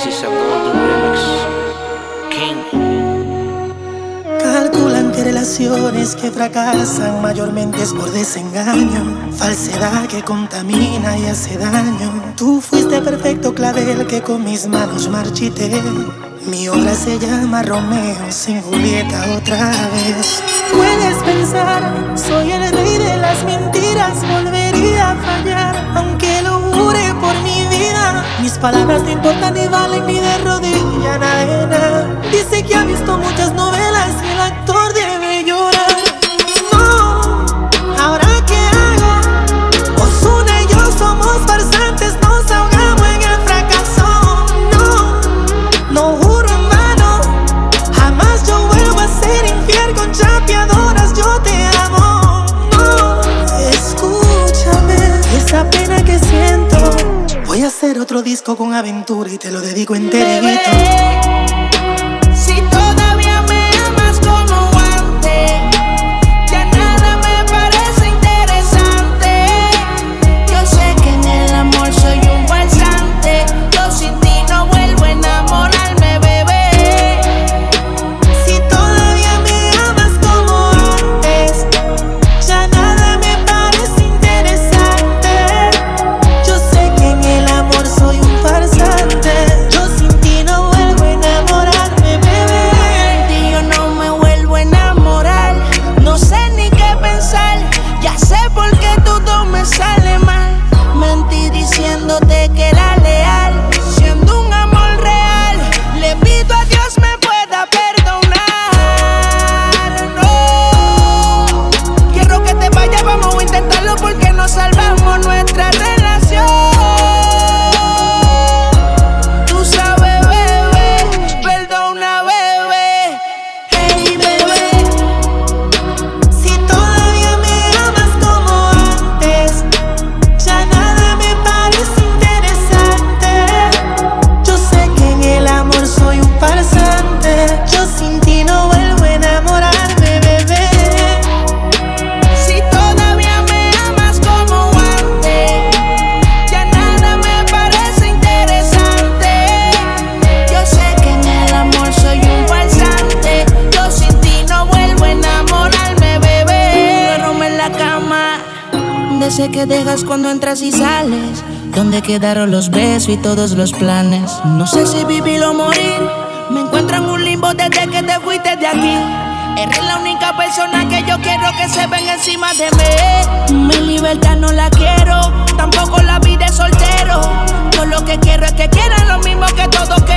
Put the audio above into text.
This is a golden remix. King. Calculan que relaciones que fracasan mayormente es por desengaño, falsedad que contamina y hace daño. Tú fuiste perfecto clavel que con mis manos marchité. Mi obra se llama Romeo sin Julieta otra vez. Puedes pensar, soy el rey de las mentiras, volvería a fallar, aunque lo jure por mi vida. Mis palabras no importan ni valen ni de rodilla nada. Dice que ha visto muchas novelas y el actor debe llorar. No, ¿ahora qué hago? Ozuna y yo somos farsantes, nos ahogamos en el fracaso. No juro en vano, jamás yo vuelvo a ser infiel con chapeadoras, yo te amo. No, escúchame, esa pena que siento. Voy a hacer otro disco con aventura y te lo dedico enterito. Bebé, si todavía me amas como antes, ya nada me parece interesante. Yo sé que en el amor soy un farsante, yo sin ti no vuelvo a enamorarme, bebé. Si todavía me amas como antes, ya nada me parece interesante. Yo sé que en el amor soy un farsante, yo sin ti no vuelvo a enamorarme, bebé. De ti yo no me vuelvo a enamorar, no sé ni qué pensar, ya sé por qué todo me sale mal. Mentí diciéndote que era leal, siendo un amor real, le pido a Dios me pueda perdonar. No, quiero que te vayas, vamos a intentarlo porque no salvamos nuestra relación. Tú sabes, bebé, perdona, bebé. Hey, bebé, Si todavía me amas como antes, ya nada me parece interesante. Yo sé que en el amor soy un farsante, yo sin ti no vuelvo a enamorarme, bebé. si todavía me amas como antes, ya nada me parece interesante. Yo sé que en el amor soy un farsante, yo sin ti no vuelvo a enamorarme, bebé. Duermo en la cama, de ese que dejas cuando entras y sales, donde quedaron los besos y todos los planes. No sé si vivir o morir, me encuentro en un limbo desde que te fuiste de aquí. Eres la única persona que yo quiero que se venga encima de mí. Mi libertad no la quiero, tampoco la vida de soltero. Yo lo que quiero es que quieran lo mismo que todos